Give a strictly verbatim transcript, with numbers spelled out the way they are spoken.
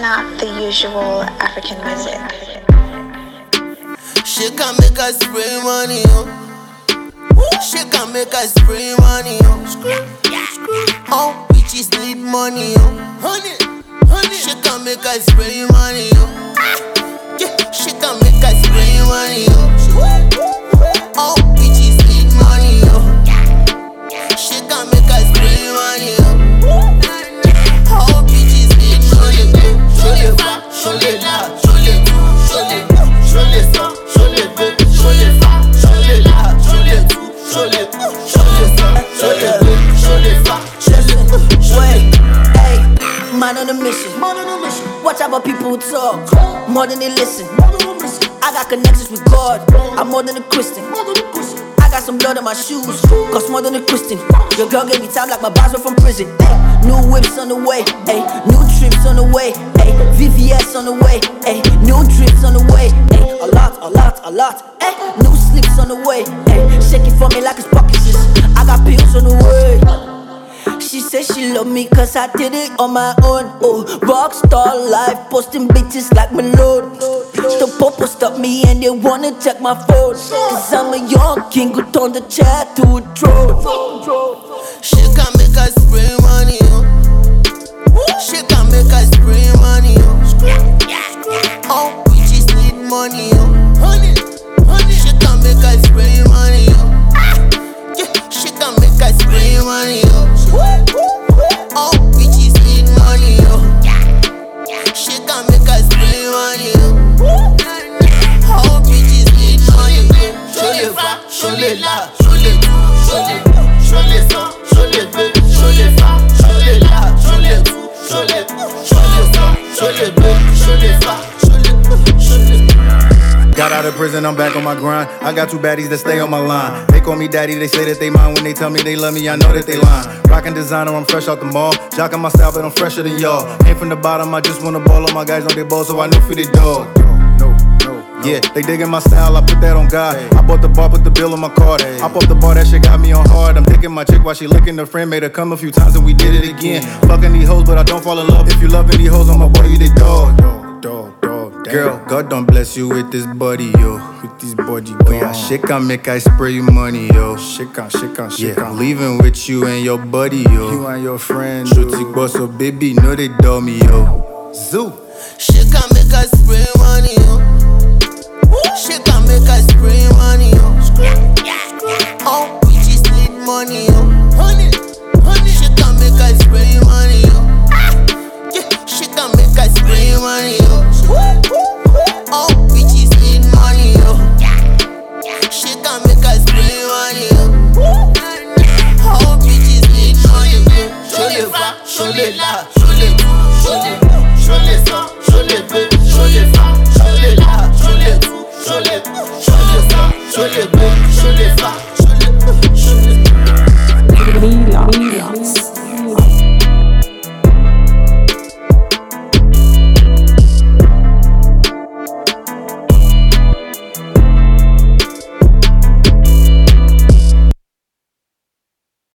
not the usual African music. She can make us spray money, oh. She can make us spray money, oh. Oh, bitches need money, oh. Honey, honey. She can make us spray money, oh. Yeah, she can make us spray money, oh. Oh, bitches need money, oh. She can make us spray money, oh. Oh, bitches need money, oh. Show les femmes, show les là, show les tout, show les tout, show les femmes, show les deux, show les femmes, show les là, show les tout, show les tout, show les femmes, show les deux, show les femmes, show les tout, show les tout. Hey, man on a mission. Watch out what people talk, more than they listen. I got connections with God, I'm more than a Christian. I got some blood on my shoes, cost more than a Christian. Your girl gave me time like my boss were from prison. Ay, new whips on the way, ay, new trips on the way, ay, V V S on the way, ay, new trips on the way, ay, a lot, a lot, a lot, ay, new slips on the way, ay, shake it for me like it's pockets. I got pills on the way. She said she love me cause I did it on my own. Oh, rockstar life, posting bitches like Malone. The popo stopped me and they wanna check my phone. Cause I'm a young king who turned the chair to a throne. She can make us spray money, oh. She can make us spray money, oh. Oh, bitches need money, oh. Honey, honey. She can make us spray money, oh. Yeah, she can make us spray money, oh. Oh, bitches need money, oh. She can make us spray money, oh. Oh, bitches need money, oh. Show les femmes, show les là, show les tout, show les tout, show les femmes, show les deux, show les femmes, show les là, show les tout, show les tout, show les femmes, show les deux, show les femmes, show les tout, show les tout. Got out of prison, I'm back on my grind. I got two baddies that stay on my line. They call me daddy, they say that they mine. When they tell me they love me, I know that they lying. Rockin' designer, I'm fresh out the mall. Jockin' my style, but I'm fresher than y'all. Came from the bottom, I just wanna ball. All my guys know they ball, so I know for the dog. Yeah, they digging my style, I put that on God. I bought the bar, put the bill on my card. I bought the bar, that shit got me on hard. I'm thinking my chick while she licking the friend. Made her come a few times and we did it again. Fucking these hoes, but I don't fall in love. If you loving these hoes, I'm a boy, you the dog. Dog, dog, girl, God don't bless you with this body, yo. With this body, oh yeah, shit can make I spray you money, yo. Shit can, shit can, shit can. Leaving with you and your buddy, yo. You and your friend, shooty boss, so baby, know they dog me, yo. Zoo. She can make us spray money, oh. She can